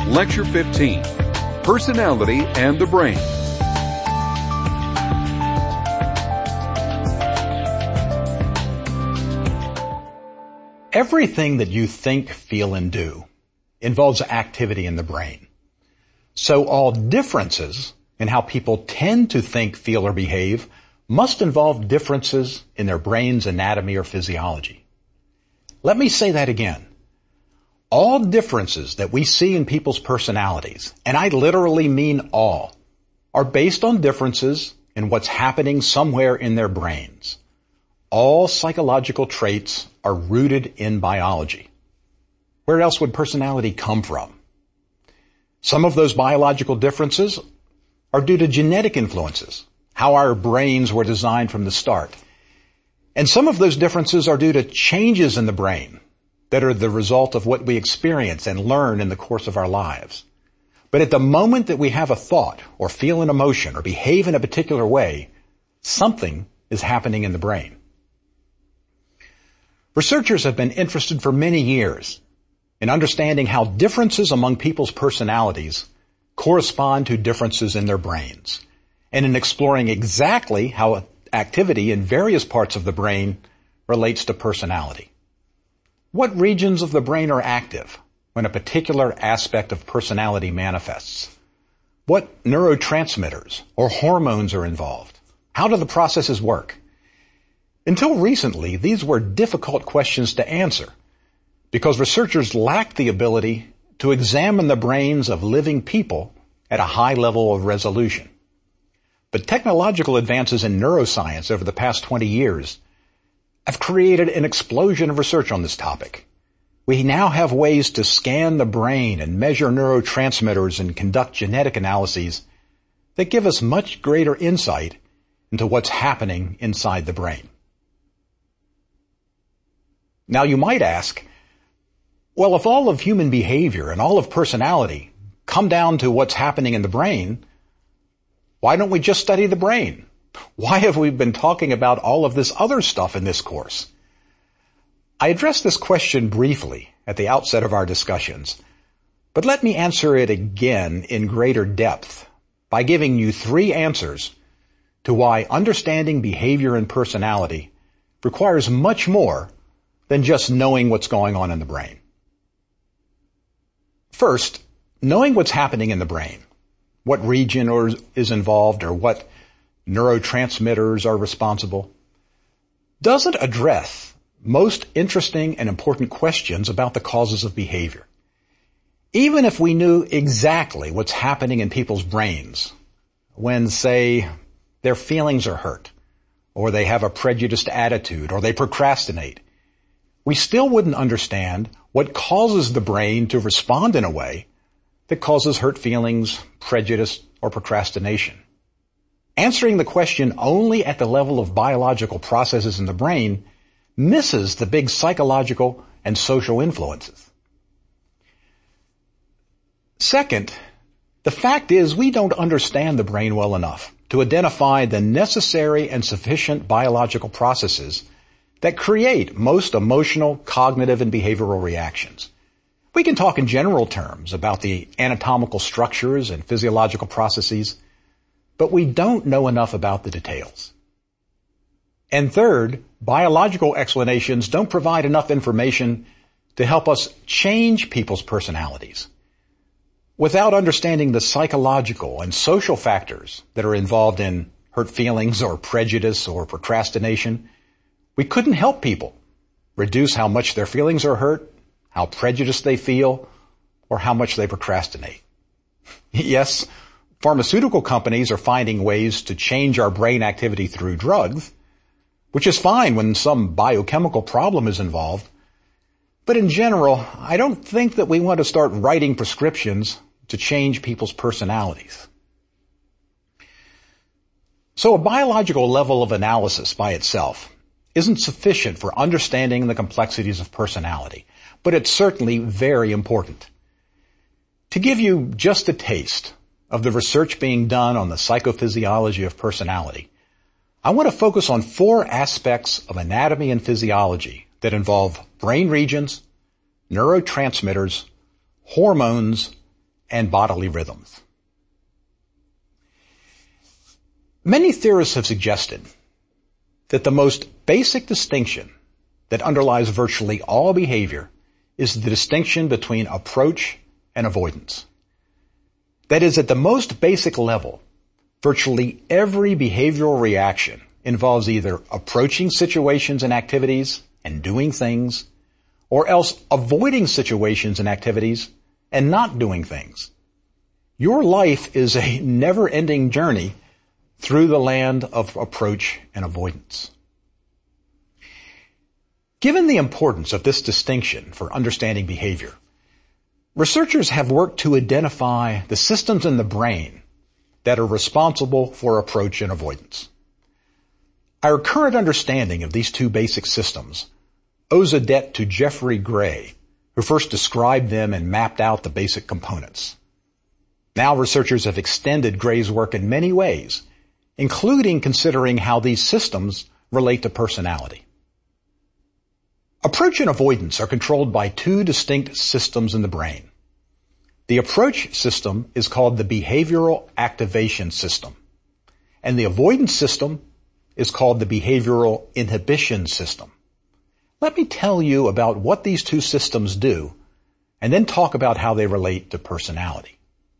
Lecture 15, Personality and the Brain. Everything that you think, feel, and do involves activity in the brain. So all differences in how people tend to think, feel, or behave must involve differences in their brain's anatomy or physiology. Let me say that again. All differences that we see in people's personalities, and I literally mean all, are based on differences in what's happening somewhere in their brains. All psychological traits are rooted in biology. Where else would personality come from? Some of those biological differences are due to genetic influences, how our brains were designed from the start. And some of those differences are due to changes in the brain that are the result of what we experience and learn in the course of our lives. But at the moment that we have a thought or feel an emotion or behave in a particular way, something is happening in the brain. Researchers have been interested for many years in understanding how differences among people's personalities correspond to differences in their brains, and in exploring exactly how activity in various parts of the brain relates to personality. What regions of the brain are active when a particular aspect of personality manifests? What neurotransmitters or hormones are involved? How do the processes work? Until recently, these were difficult questions to answer because researchers lacked the ability to examine the brains of living people at a high level of resolution. But technological advances in neuroscience over the past 20 years have created an explosion of research on this topic. We now have ways to scan the brain and measure neurotransmitters and conduct genetic analyses that give us much greater insight into what's happening inside the brain. Now you might ask, well, if all of human behavior and all of personality come down to what's happening in the brain, why don't we just study the brain? Why have we been talking about all of this other stuff in this course? I addressed this question briefly at the outset of our discussions, but let me answer it again in greater depth by giving you 3 answers to why understanding behavior and personality requires much more than just knowing what's going on in the brain. First, knowing what's happening in the brain, what region is involved or what neurotransmitters are responsible, doesn't address most interesting and important questions about the causes of behavior. Even if we knew exactly what's happening in people's brains when, say, their feelings are hurt, or they have a prejudiced attitude, or they procrastinate, we still wouldn't understand what causes the brain to respond in a way that causes hurt feelings, prejudice, or procrastination. Answering the question only at the level of biological processes in the brain misses the big psychological and social influences. Second, the fact is we don't understand the brain well enough to identify the necessary and sufficient biological processes that create most emotional, cognitive, and behavioral reactions. We can talk in general terms about the anatomical structures and physiological processes, but we don't know enough about the details. And third, biological explanations don't provide enough information to help us change people's personalities. Without understanding the psychological and social factors that are involved in hurt feelings or prejudice or procrastination, we couldn't help people reduce how much their feelings are hurt, how prejudiced they feel, or how much they procrastinate. Yes, pharmaceutical companies are finding ways to change our brain activity through drugs, which is fine when some biochemical problem is involved. But in general, I don't think that we want to start writing prescriptions to change people's personalities. So a biological level of analysis by itself isn't sufficient for understanding the complexities of personality, but it's certainly very important. To give you just a taste of the research being done on the psychophysiology of personality, I want to focus on 4 aspects of anatomy and physiology that involve brain regions, neurotransmitters, hormones, and bodily rhythms. Many theorists have suggested that the most basic distinction that underlies virtually all behavior is the distinction between approach and avoidance. That is, at the most basic level, virtually every behavioral reaction involves either approaching situations and activities and doing things, or else avoiding situations and activities and not doing things. Your life is a never-ending journey through the land of approach and avoidance. Given the importance of this distinction for understanding behavior, researchers have worked to identify the systems in the brain that are responsible for approach and avoidance. Our current understanding of these two basic systems owes a debt to Geoffrey Gray, who first described them and mapped out the basic components. Now researchers have extended Gray's work in many ways, including considering how these systems relate to personality. Approach and avoidance are controlled by two distinct systems in the brain. The approach system is called the behavioral activation system, and the avoidance system is called the behavioral inhibition system. Let me tell you about what these two systems do, and then talk about how they relate to personality.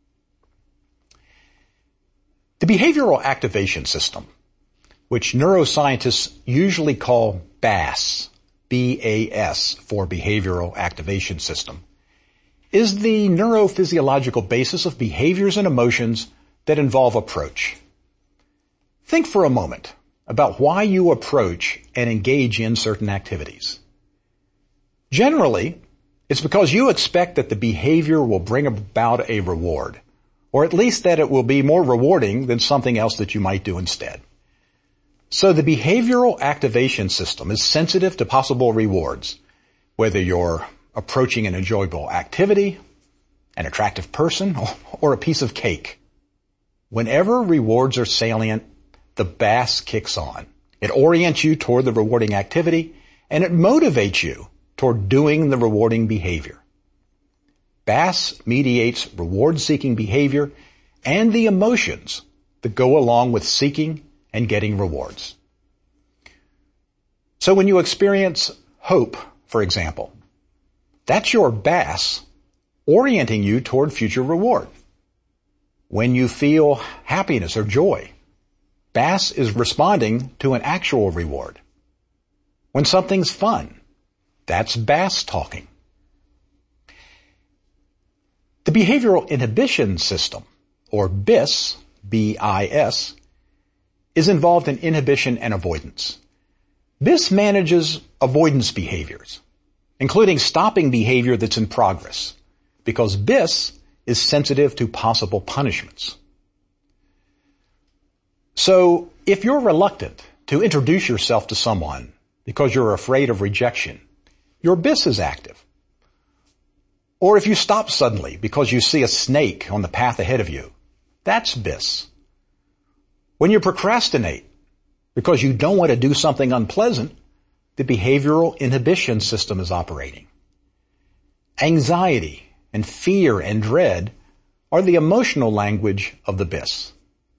The behavioral activation system, which neuroscientists usually call BAS, B-A-S for behavioral activation system, is the neurophysiological basis of behaviors and emotions that involve approach. Think for a moment about why you approach and engage in certain activities. Generally, it's because you expect that the behavior will bring about a reward, or at least that it will be more rewarding than something else that you might do instead. So the behavioral activation system is sensitive to possible rewards, whether you're approaching an enjoyable activity, an attractive person, or a piece of cake. Whenever rewards are salient, the BAS kicks on. It orients you toward the rewarding activity, and it motivates you toward doing the rewarding behavior. BAS mediates reward-seeking behavior and the emotions that go along with seeking and getting rewards. So when you experience hope, for example, that's your BAS orienting you toward future reward. When you feel happiness or joy, BAS is responding to an actual reward. When something's fun, that's BAS talking. The behavioral inhibition system, or BIS, B-I-S, is involved in inhibition and avoidance. BIS manages avoidance behaviors, including stopping behavior that's in progress, because BIS is sensitive to possible punishments. So, if you're reluctant to introduce yourself to someone because you're afraid of rejection, your BIS is active. Or if you stop suddenly because you see a snake on the path ahead of you, that's BIS. When you procrastinate because you don't want to do something unpleasant, the behavioral inhibition system is operating. Anxiety and fear and dread are the emotional language of the BIS.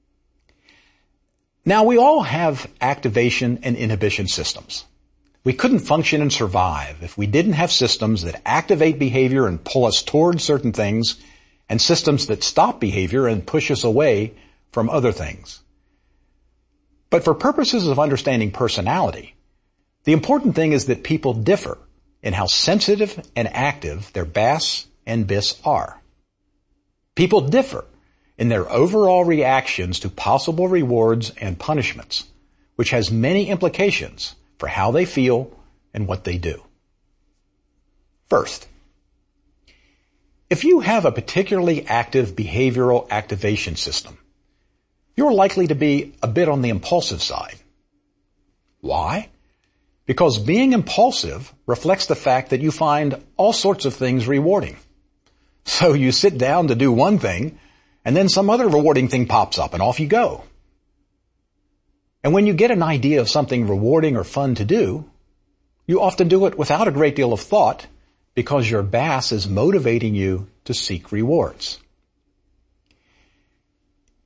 Now, we all have activation and inhibition systems. We couldn't function and survive if we didn't have systems that activate behavior and pull us toward certain things, and systems that stop behavior and push us away from other things. But for purposes of understanding personality, the important thing is that people differ in how sensitive and active their BAS and BIS are. People differ in their overall reactions to possible rewards and punishments, which has many implications for how they feel and what they do. First, if you have a particularly active behavioral activation system, you're likely to be a bit on the impulsive side. Why? Because being impulsive reflects the fact that you find all sorts of things rewarding. So you sit down to do one thing, and then some other rewarding thing pops up, and off you go. And when you get an idea of something rewarding or fun to do, you often do it without a great deal of thought because your BAS is motivating you to seek rewards.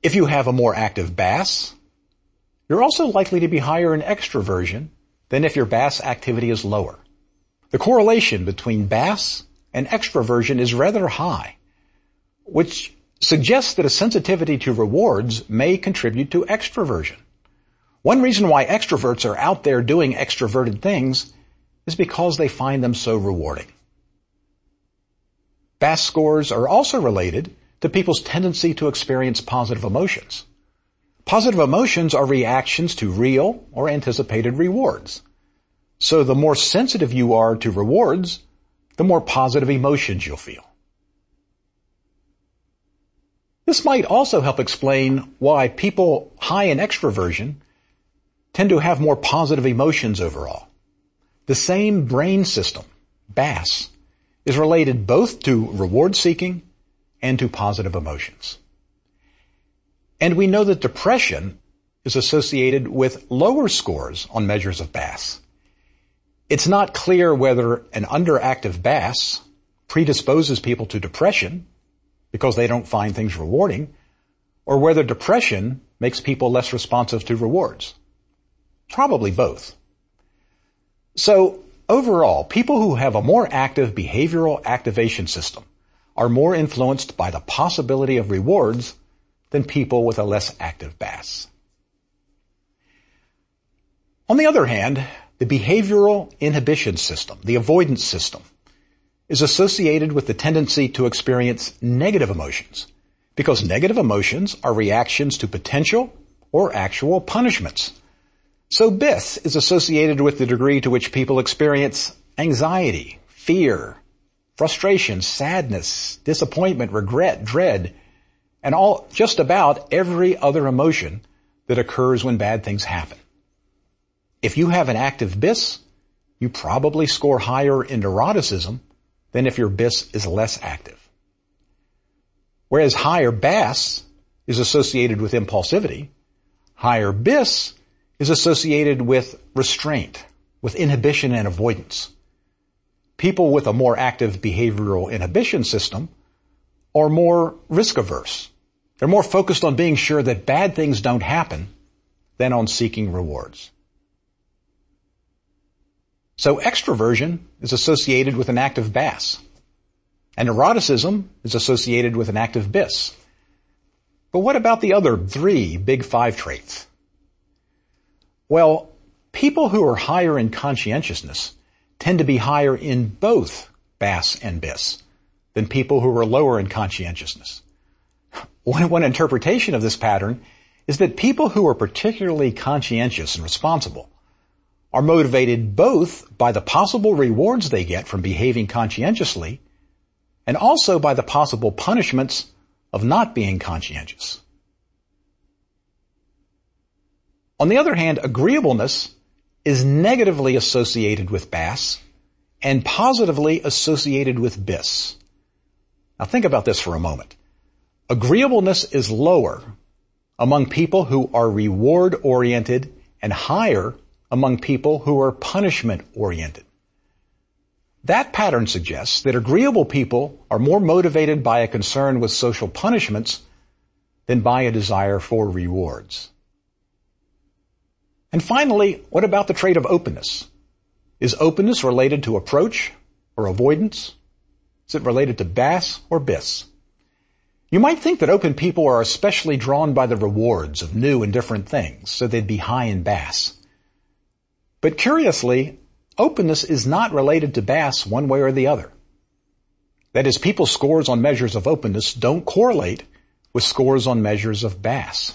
If you have a more active BAS, you're also likely to be higher in extroversion than if your BAS activity is lower. The correlation between BAS and extroversion is rather high, which suggests that a sensitivity to rewards may contribute to extroversion. One reason why extroverts are out there doing extroverted things is because they find them so rewarding. BAS scores are also related to people's tendency to experience positive emotions. Positive emotions are reactions to real or anticipated rewards. So the more sensitive you are to rewards, the more positive emotions you'll feel. This might also help explain why people high in extroversion tend to have more positive emotions overall. The same brain system, BAS, is related both to reward seeking and to positive emotions. And we know that depression is associated with lower scores on measures of BAS. It's not clear whether an underactive BAS predisposes people to depression because they don't find things rewarding, or whether depression makes people less responsive to rewards. Probably both. So overall, people who have a more active behavioral activation system are more influenced by the possibility of rewards than people with a less active BAS. On the other hand, the behavioral inhibition system, the avoidance system, is associated with the tendency to experience negative emotions, because negative emotions are reactions to potential or actual punishments. So BIS is associated with the degree to which people experience anxiety, fear, frustration, sadness, disappointment, regret, dread, and just about every other emotion that occurs when bad things happen. If you have an active BIS, you probably score higher in neuroticism than if your BIS is less active. Whereas higher BAS is associated with impulsivity, higher BIS is associated with restraint, with inhibition and avoidance. People with a more active behavioral inhibition system are more risk averse. They're more focused on being sure that bad things don't happen than on seeking rewards. So extroversion is associated with an active BAS, and neuroticism is associated with an active BIS. But what about the other 3 big 5 traits? Well, people who are higher in conscientiousness tend to be higher in both BAS and BIS than people who are lower in conscientiousness. One interpretation of this pattern is that people who are particularly conscientious and responsible are motivated both by the possible rewards they get from behaving conscientiously and also by the possible punishments of not being conscientious. On the other hand, agreeableness is negatively associated with BAS and positively associated with BIS. Now think about this for a moment. Agreeableness is lower among people who are reward-oriented and higher among people who are punishment-oriented. That pattern suggests that agreeable people are more motivated by a concern with social punishments than by a desire for rewards. And finally, what about the trait of openness? Is openness related to approach or avoidance? Is it related to BAS or BIS? You might think that open people are especially drawn by the rewards of new and different things, so they'd be high in BAS. But curiously, openness is not related to BAS one way or the other. That is, people's scores on measures of openness don't correlate with scores on measures of BAS.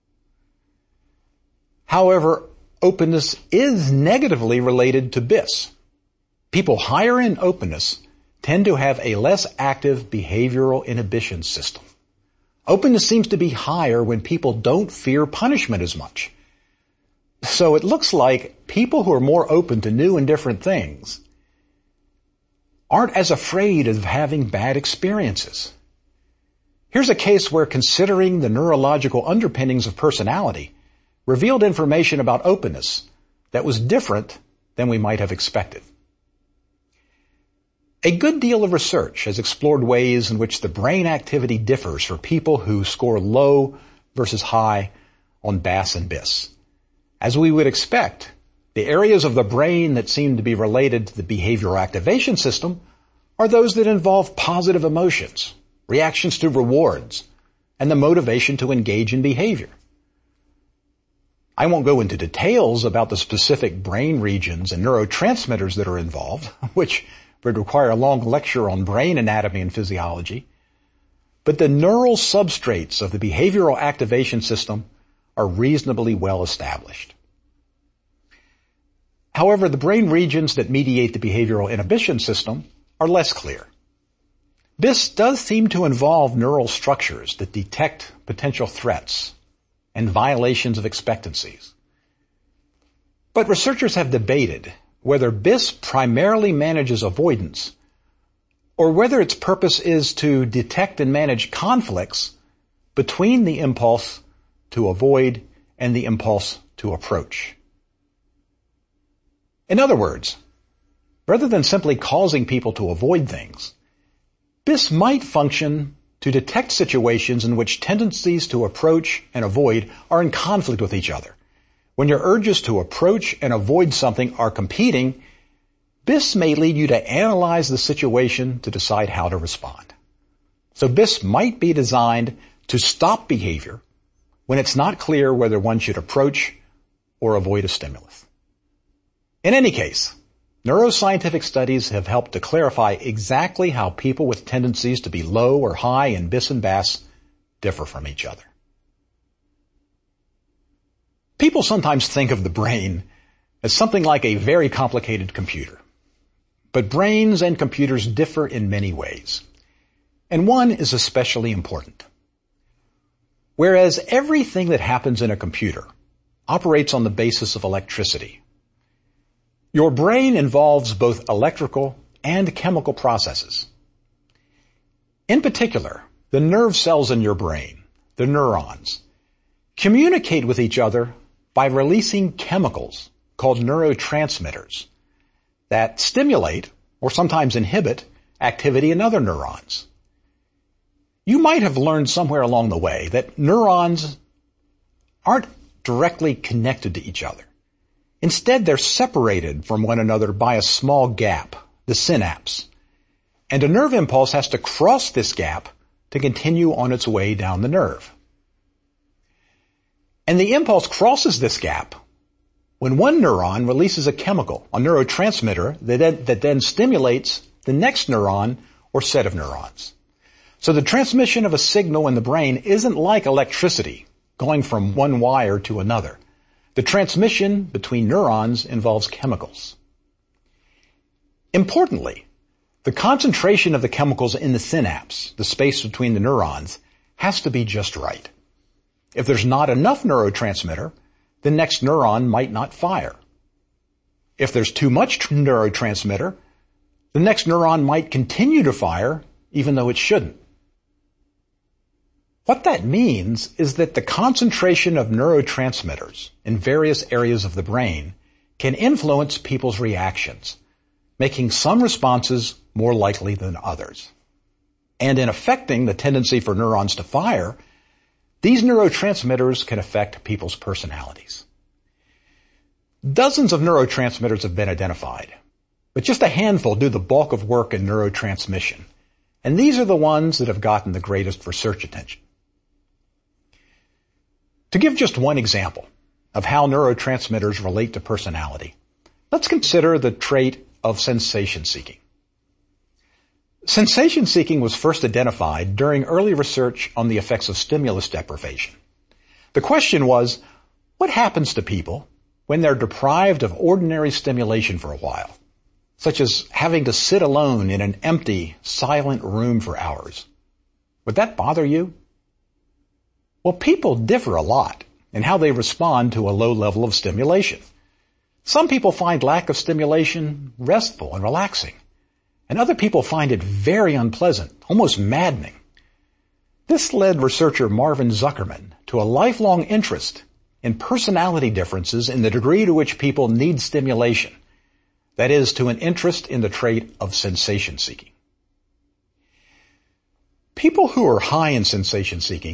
However, openness is negatively related to BIS. People higher in openness tend to have a less active behavioral inhibition system. Openness seems to be higher when people don't fear punishment as much. So it looks like people who are more open to new and different things aren't as afraid of having bad experiences. Here's a case where considering the neurological underpinnings of personality revealed information about openness that was different than we might have expected. A good deal of research has explored ways in which the brain activity differs for people who score low versus high on BAS and BIS. As we would expect, the areas of the brain that seem to be related to the behavioral activation system are those that involve positive emotions, reactions to rewards, and the motivation to engage in behavior. I won't go into details about the specific brain regions and neurotransmitters that are involved, which would require a long lecture on brain anatomy and physiology, but the neural substrates of the behavioral activation system are reasonably well established. However, the brain regions that mediate the behavioral inhibition system are less clear. BIS does seem to involve neural structures that detect potential threats and violations of expectancies. But researchers have debated whether BIS primarily manages avoidance or whether its purpose is to detect and manage conflicts between the impulse to avoid and the impulse to approach. In other words, rather than simply causing people to avoid things, BIS might function to detect situations in which tendencies to approach and avoid are in conflict with each other. When your urges to approach and avoid something are competing, BIS may lead you to analyze the situation to decide how to respond. So BIS might be designed to stop behavior when it's not clear whether one should approach or avoid a stimulus. In any case, neuroscientific studies have helped to clarify exactly how people with tendencies to be low or high in BIS and BAS differ from each other. People sometimes think of the brain as something like a very complicated computer. But brains and computers differ in many ways. And one is especially important. Whereas everything that happens in a computer operates on the basis of electricity, your brain involves both electrical and chemical processes. In particular, the nerve cells in your brain, the neurons, communicate with each other by releasing chemicals called neurotransmitters that stimulate or sometimes inhibit activity in other neurons. You might have learned somewhere along the way that neurons aren't directly connected to each other. Instead, they're separated from one another by a small gap, the synapse. And a nerve impulse has to cross this gap to continue on its way down the nerve. And the impulse crosses this gap when one neuron releases a chemical, a neurotransmitter, that then stimulates the next neuron or set of neurons. So the transmission of a signal in the brain isn't like electricity going from one wire to another. The transmission between neurons involves chemicals. Importantly, the concentration of the chemicals in the synapse, the space between the neurons, has to be just right. If there's not enough neurotransmitter, the next neuron might not fire. If there's too much neurotransmitter, the next neuron might continue to fire even though it shouldn't. What that means is that the concentration of neurotransmitters in various areas of the brain can influence people's reactions, making some responses more likely than others. And in affecting the tendency for neurons to fire, these neurotransmitters can affect people's personalities. Dozens of neurotransmitters have been identified, but just a handful do the bulk of work in neurotransmission. And these are the ones that have gotten the greatest research attention. To give just one example of how neurotransmitters relate to personality, let's consider the trait of sensation seeking. Sensation seeking was first identified during early research on the effects of stimulus deprivation. The question was, what happens to people when they're deprived of ordinary stimulation for a while, such as having to sit alone in an empty, silent room for hours? Would that bother you? Well, people differ a lot in how they respond to a low level of stimulation. Some people find lack of stimulation restful and relaxing, and other people find it very unpleasant, almost maddening. This led researcher Marvin Zuckerman to a lifelong interest in personality differences in the degree to which people need stimulation, that is, to an interest in the trait of sensation seeking. People who are high in sensation seeking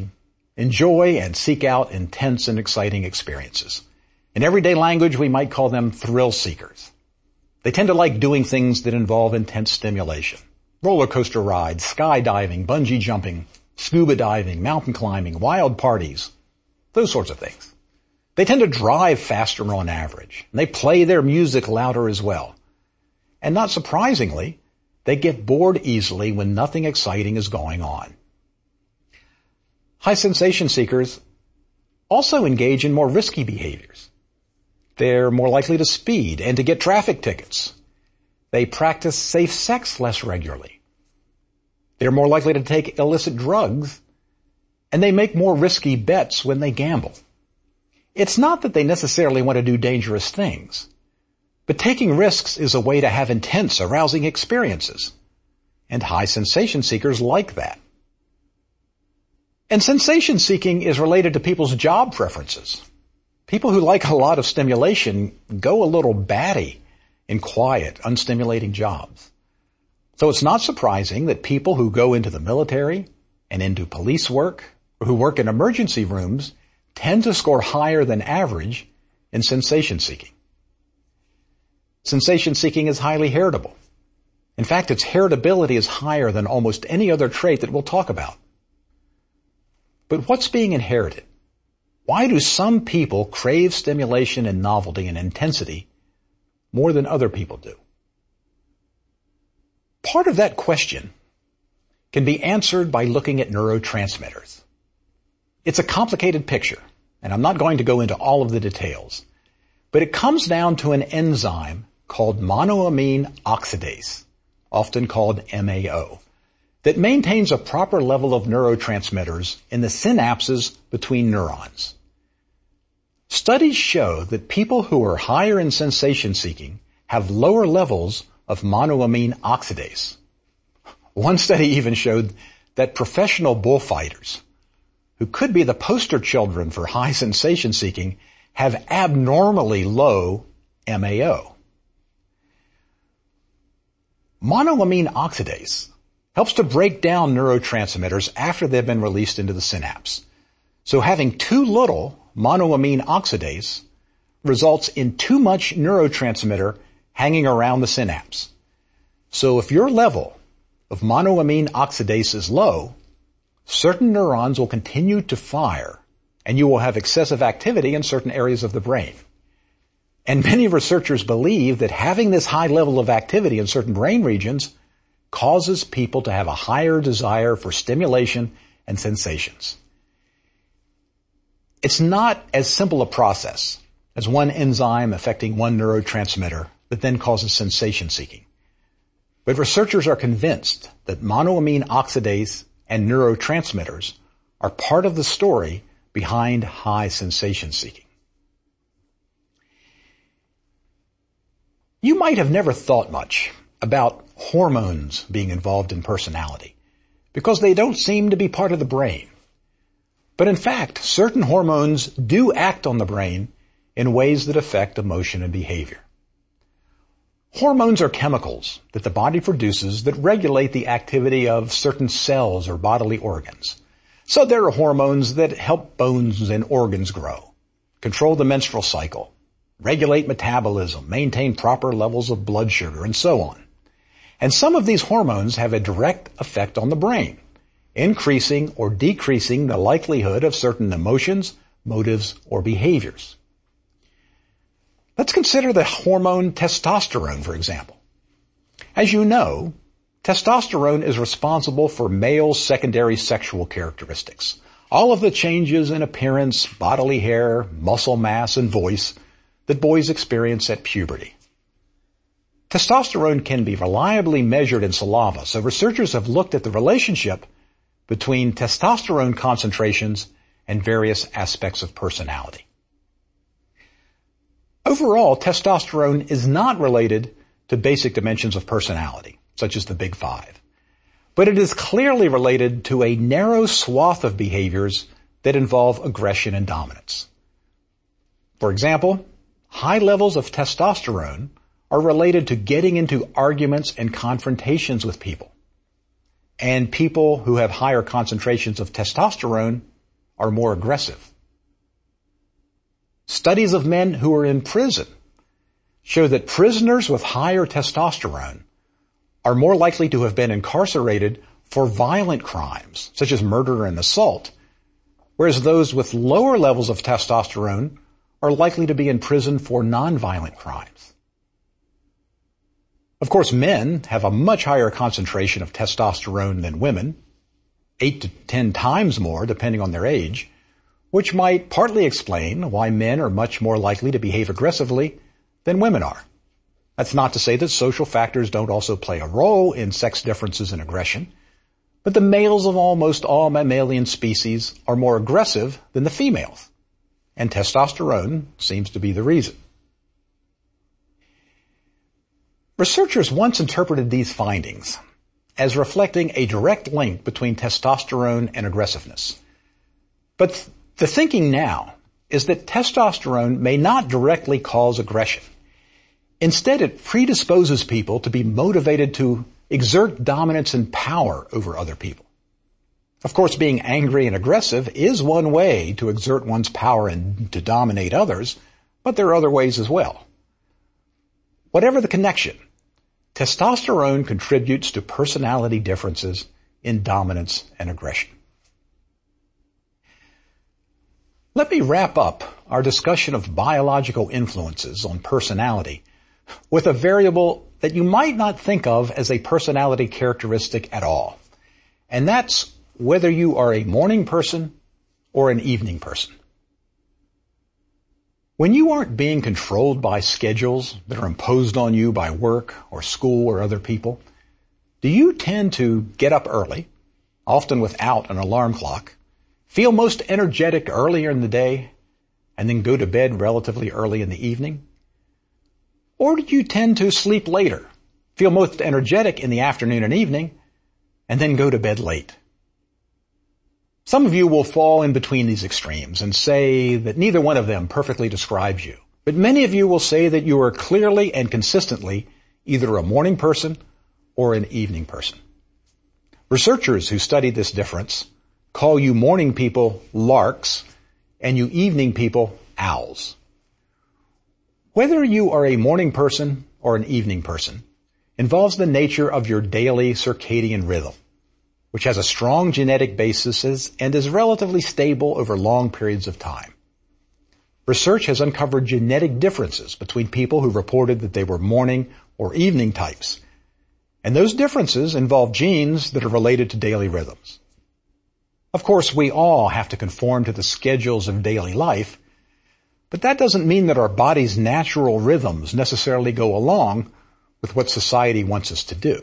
enjoy and seek out intense and exciting experiences. In everyday language, we might call them thrill seekers. They tend to like doing things that involve intense stimulation. Roller coaster rides, skydiving, bungee jumping, scuba diving, mountain climbing, wild parties, those sorts of things. They tend to drive faster on average. And they play their music louder as well. And not surprisingly, they get bored easily when nothing exciting is going on. High sensation seekers also engage in more risky behaviors. They're more likely to speed and to get traffic tickets. They practice safe sex less regularly. They're more likely to take illicit drugs, and they make more risky bets when they gamble. It's not that they necessarily want to do dangerous things, but taking risks is a way to have intense, arousing experiences, and high sensation seekers like that. And sensation seeking is related to people's job preferences. People who like a lot of stimulation go a little batty in quiet, unstimulating jobs. So it's not surprising that people who go into the military and into police work or who work in emergency rooms tend to score higher than average in sensation seeking. Sensation seeking is highly heritable. In fact, its heritability is higher than almost any other trait that we'll talk about. But what's being inherited? Why do some people crave stimulation and novelty and intensity more than other people do? Part of that question can be answered by looking at neurotransmitters. It's a complicated picture, and I'm not going to go into all of the details, but it comes down to an enzyme called monoamine oxidase, often called MAO, that maintains a proper level of neurotransmitters in the synapses between neurons. Studies show that people who are higher in sensation seeking have lower levels of monoamine oxidase. One study even showed that professional bullfighters, who could be the poster children for high sensation seeking, have abnormally low MAO. Monoamine oxidase helps to break down neurotransmitters after they've been released into the synapse. So having too little monoamine oxidase results in too much neurotransmitter hanging around the synapse. So if your level of monoamine oxidase is low, certain neurons will continue to fire and you will have excessive activity in certain areas of the brain. And many researchers believe that having this high level of activity in certain brain regions causes people to have a higher desire for stimulation and sensations. It's not as simple a process as one enzyme affecting one neurotransmitter that then causes sensation seeking. But researchers are convinced that monoamine oxidase and neurotransmitters are part of the story behind high sensation seeking. You might have never thought much about hormones being involved in personality because they don't seem to be part of the brain. But in fact, certain hormones do act on the brain in ways that affect emotion and behavior. Hormones are chemicals that the body produces that regulate the activity of certain cells or bodily organs. So there are hormones that help bones and organs grow, control the menstrual cycle, regulate metabolism, maintain proper levels of blood sugar, and so on. And some of these hormones have a direct effect on the brain, increasing or decreasing the likelihood of certain emotions, motives, or behaviors. Let's consider the hormone testosterone, for example. As you know, testosterone is responsible for male secondary sexual characteristics. All of the changes in appearance, bodily hair, muscle mass, and voice that boys experience at puberty. Testosterone can be reliably measured in saliva, so researchers have looked at the relationship between testosterone concentrations and various aspects of personality. Overall, testosterone is not related to basic dimensions of personality, such as the Big Five, but it is clearly related to a narrow swath of behaviors that involve aggression and dominance. For example, high levels of testosterone are related to getting into arguments and confrontations with people. And people who have higher concentrations of testosterone are more aggressive. Studies of men who are in prison show that prisoners with higher testosterone are more likely to have been incarcerated for violent crimes, such as murder and assault, whereas those with lower levels of testosterone are likely to be in prison for nonviolent crimes. Of course, men have a much higher concentration of testosterone than women, 8 to 10 times more depending on their age, which might partly explain why men are much more likely to behave aggressively than women are. That's not to say that social factors don't also play a role in sex differences in aggression, but the males of almost all mammalian species are more aggressive than the females, and testosterone seems to be the reason. Researchers once interpreted these findings as reflecting a direct link between testosterone and aggressiveness. But the thinking now is that testosterone may not directly cause aggression. Instead, it predisposes people to be motivated to exert dominance and power over other people. Of course, being angry and aggressive is one way to exert one's power and to dominate others, but there are other ways as well. Whatever the connection, testosterone contributes to personality differences in dominance and aggression. Let me wrap up our discussion of biological influences on personality with a variable that you might not think of as a personality characteristic at all. And that's whether you are a morning person or an evening person. When you aren't being controlled by schedules that are imposed on you by work or school or other people, do you tend to get up early, often without an alarm clock, feel most energetic earlier in the day, and then go to bed relatively early in the evening? Or do you tend to sleep later, feel most energetic in the afternoon and evening, and then go to bed late? Some of you will fall in between these extremes and say that neither one of them perfectly describes you. But many of you will say that you are clearly and consistently either a morning person or an evening person. Researchers who studied this difference call you morning people larks and you evening people owls. Whether you are a morning person or an evening person involves the nature of your daily circadian rhythm, which has a strong genetic basis and is relatively stable over long periods of time. Research has uncovered genetic differences between people who reported that they were morning or evening types, and those differences involve genes that are related to daily rhythms. Of course, we all have to conform to the schedules of daily life, but that doesn't mean that our body's natural rhythms necessarily go along with what society wants us to do.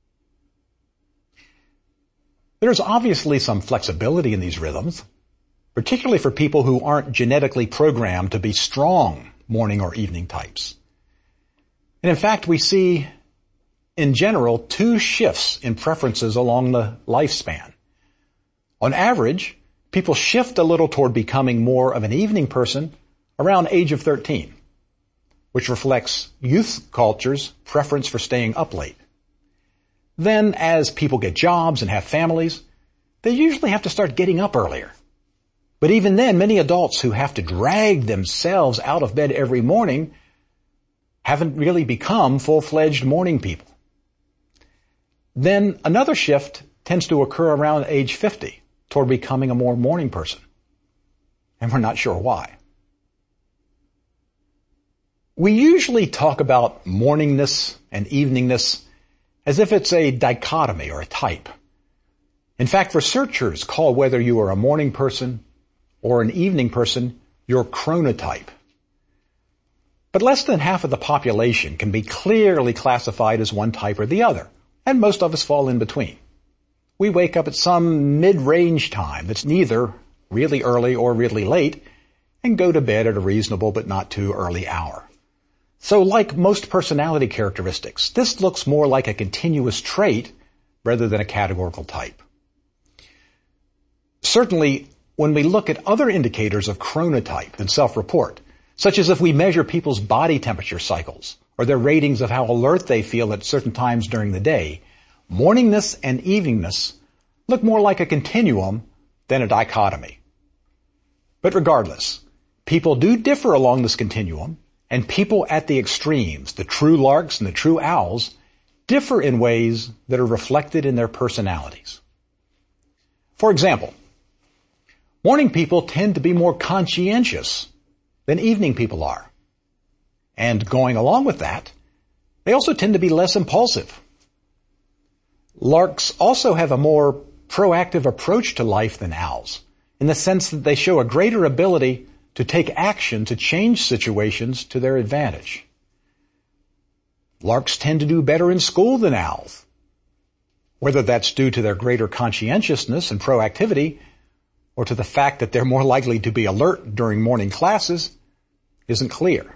There's obviously some flexibility in these rhythms, particularly for people who aren't genetically programmed to be strong morning or evening types. And in fact, we see, in general, 2 shifts in preferences along the lifespan. On average, people shift a little toward becoming more of an evening person around age of 13, which reflects youth culture's preference for staying up late. Then, as people get jobs and have families, they usually have to start getting up earlier. But even then, many adults who have to drag themselves out of bed every morning haven't really become full-fledged morning people. Then another shift tends to occur around age 50 toward becoming a more morning person. And we're not sure why. We usually talk about morningness and eveningness as if it's a dichotomy or a type. In fact, researchers call whether you are a morning person or an evening person your chronotype. But less than half of the population can be clearly classified as one type or the other, and most of us fall in between. We wake up at some mid-range time that's neither really early or really late, and go to bed at a reasonable but not too early hour. So like most personality characteristics, this looks more like a continuous trait rather than a categorical type. Certainly, when we look at other indicators of chronotype and self-report, such as if we measure people's body temperature cycles or their ratings of how alert they feel at certain times during the day, morningness and eveningness look more like a continuum than a dichotomy. But regardless, people do differ along this continuum, and people at the extremes, the true larks and the true owls, differ in ways that are reflected in their personalities. For example, morning people tend to be more conscientious than evening people are. And going along with that, they also tend to be less impulsive. Larks also have a more proactive approach to life than owls, in the sense that they show a greater ability to take action to change situations to their advantage. Larks tend to do better in school than owls. Whether that's due to their greater conscientiousness and proactivity, or to the fact that they're more likely to be alert during morning classes, isn't clear.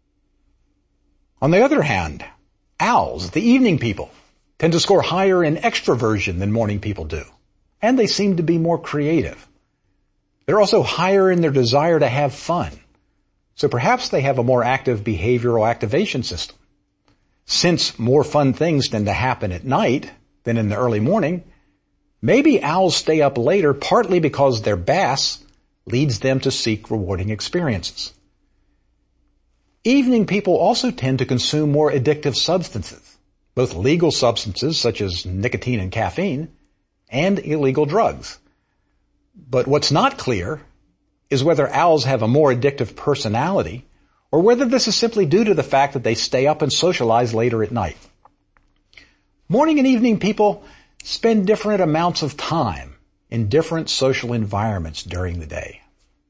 On the other hand, owls, the evening people, tend to score higher in extroversion than morning people do, and they seem to be more creative. They're also higher in their desire to have fun, so perhaps they have a more active behavioral activation system. Since more fun things tend to happen at night than in the early morning, maybe owls stay up later partly because their bass leads them to seek rewarding experiences. Evening people also tend to consume more addictive substances, both legal substances such as nicotine and caffeine, and illegal drugs. But what's not clear is whether owls have a more addictive personality or whether this is simply due to the fact that they stay up and socialize later at night. Morning and evening people spend different amounts of time in different social environments during the day.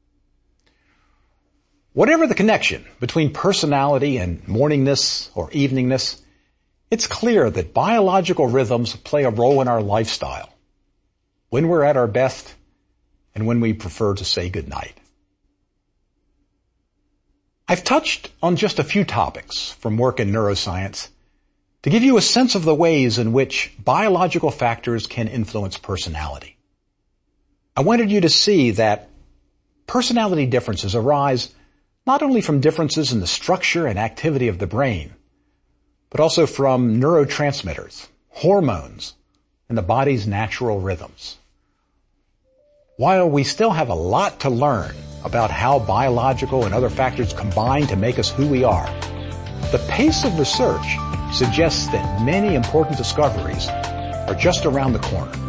Whatever the connection between personality and morningness or eveningness, it's clear that biological rhythms play a role in our lifestyle, when we're at our best and when we prefer to say goodnight. I've touched on just a few topics from work in neuroscience to give you a sense of the ways in which biological factors can influence personality. I wanted you to see that personality differences arise not only from differences in the structure and activity of the brain, but also from neurotransmitters, hormones, and the body's natural rhythms. While we still have a lot to learn about how biological and other factors combine to make us who we are, the pace of research suggests that many important discoveries are just around the corner.